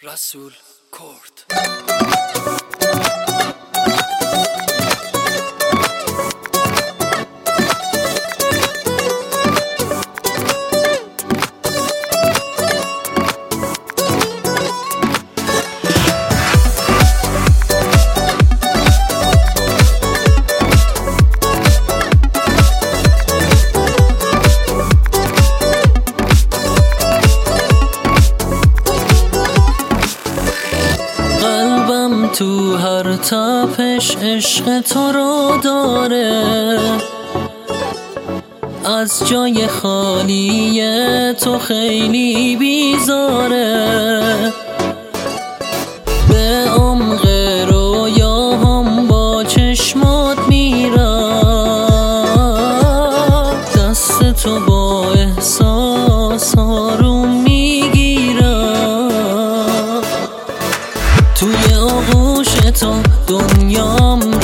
رسول کرد. تو هر تپش عشق تو رو داره، از جای خالی تو خیلی بیزاره. به عمق رویاهام با چشمات میرم، دست تو با احساس آروم میگیرم. توی آغوش تو دنیام